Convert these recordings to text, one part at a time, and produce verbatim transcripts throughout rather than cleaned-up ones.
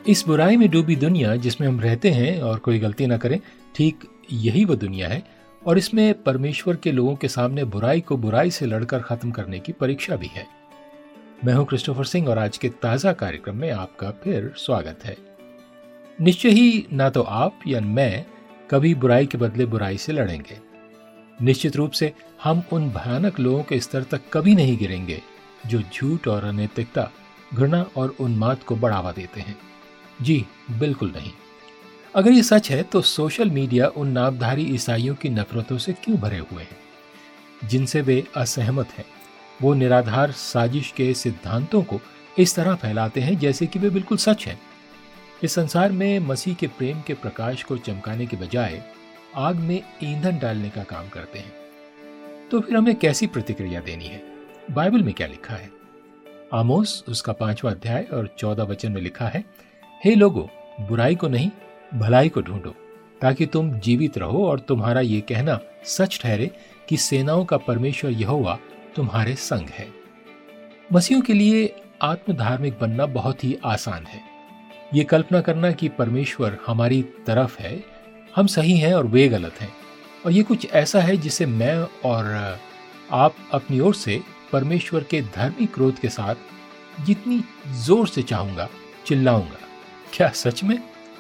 इस बुराई में डूबी दुनिया जिसमें हम रहते हैं और कोई गलती ना करें, ठीक यही वो दुनिया है और इसमें परमेश्वर के लोगों के सामने बुराई को बुराई से लड़कर खत्म करने की परीक्षा भी है। मैं हूं क्रिस्टोफर सिंह और आज के ताजा कार्यक्रम में आपका फिर स्वागत है। निश्चय ही ना तो आप या मैं कभी बुराई के बदले बुराई से लड़ेंगे। निश्चित रूप से हम उन भयानक लोगों के स्तर तक कभी नहीं गिरेंगे जो झूठ और अनैतिकता, घृणा और उन्माद को बढ़ावा देते हैं। जी बिल्कुल नहीं। अगर ये सच है तो सोशल मीडिया उन नामधारी ईसाइयों की नफरतों से क्यों भरे हुए हैं जिनसे वे असहमत हैं। वो निराधार साजिश के सिद्धांतों को इस तरह फैलाते हैं जैसे कि वे बिल्कुल सच है। इस संसार में मसीह के प्रेम के प्रकाश को चमकाने के बजाय आग में ईंधन डालने का काम करते हैं। तो फिर हमें कैसी प्रतिक्रिया देनी है? बाइबल में क्या लिखा है? आमोस उसका पांचवा अध्याय और चौदह वचन में लिखा है, हे लोगो, बुराई को नहीं भलाई को ढूंढो ताकि तुम जीवित रहो और तुम्हारा ये कहना सच ठहरे कि सेनाओं का परमेश्वर यहोवा तुम्हारे संग है। मसीहों के लिए आत्मधार्मिक बनना बहुत ही आसान है। ये कल्पना करना कि परमेश्वर हमारी तरफ है, हम सही हैं और वे गलत हैं, और ये कुछ ऐसा है जिसे मैं और आप अपनी ओर से परमेश्वर के धर्मी क्रोध के साथ जितनी जोर से चाहूंगा चिल्लाऊंगा। क्या सच में?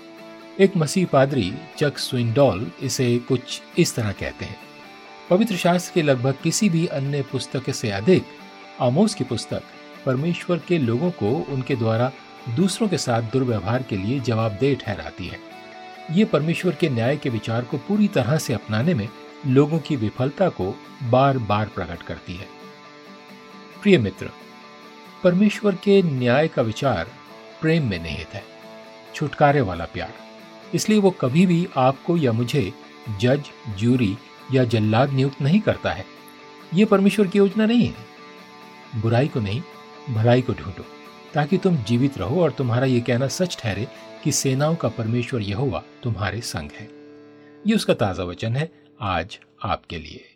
एक मसीह पादरी चक स्विंडॉल इसे कुछ इस तरह कहते हैं, पवित्र शास्त्र के लगभग किसी भी अन्य पुस्तक से अधिक आमोस की पुस्तक परमेश्वर के लोगों को उनके द्वारा दूसरों के साथ दुर्व्यवहार के लिए जवाबदेह ठहराती है। ये परमेश्वर के न्याय के विचार को पूरी तरह से अपनाने में लोगों की विफलता को बार बार प्रकट करती है। प्रिय मित्र, परमेश्वर के न्याय का विचार प्रेम में निहित है, छुटकारे वाला प्यार। इसलिए वो कभी भी आपको या मुझे जज, जूरी या जल्लाद नियुक्त नहीं करता है। ये परमेश्वर की योजना नहीं है। बुराई को नहीं भलाई को ढूंढो ताकि तुम जीवित रहो और तुम्हारा ये कहना सच ठहरे कि सेनाओं का परमेश्वर यहोवा तुम्हारे संग है। ये उसका ताजा वचन है आज आपके लिए।